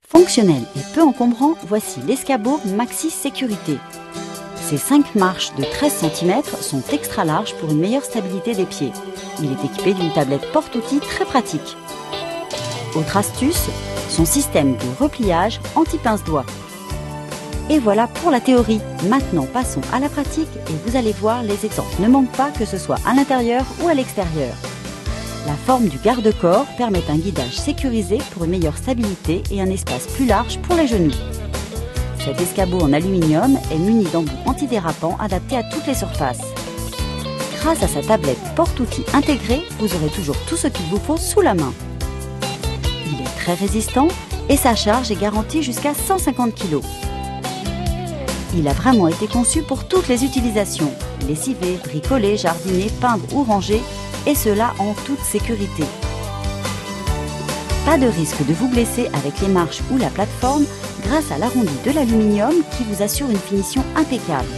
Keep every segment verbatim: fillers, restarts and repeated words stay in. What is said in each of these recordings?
Fonctionnel et peu encombrant, voici l'escabeau Maxi Sécurité. Ces cinq marches de treize centimètres sont extra larges pour une meilleure stabilité des pieds. Il est équipé d'une tablette porte-outils très pratique. Autre astuce, son système de repliage anti-pince-doigt. Et voilà pour la théorie. Maintenant passons à la pratique et vous allez voir, les exemples ne manquent pas, que ce soit à l'intérieur ou à l'extérieur. La forme du garde-corps permet un guidage sécurisé pour une meilleure stabilité et un espace plus large pour les genoux. Cet escabeau en aluminium est muni d'embouts antidérapants adaptés à toutes les surfaces. Grâce à sa tablette porte-outils intégrée, vous aurez toujours tout ce qu'il vous faut sous la main. Il est très résistant et sa charge est garantie jusqu'à cent cinquante kilos. Il a vraiment été conçu pour toutes les utilisations, lessiver, bricoler, jardiner, peindre ou ranger, et cela en toute sécurité. Pas de risque de vous blesser avec les marches ou la plateforme grâce à l'arrondi de l'aluminium qui vous assure une finition impeccable.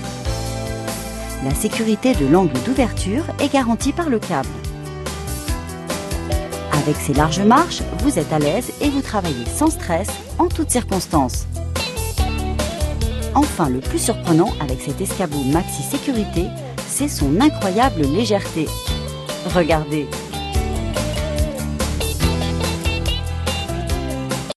La sécurité de l'angle d'ouverture est garantie par le câble. Avec ces larges marches, vous êtes à l'aise et vous travaillez sans stress en toutes circonstances. Enfin, le plus surprenant avec cet escabeau Maxi Sécurité, c'est son incroyable légèreté. Regardez,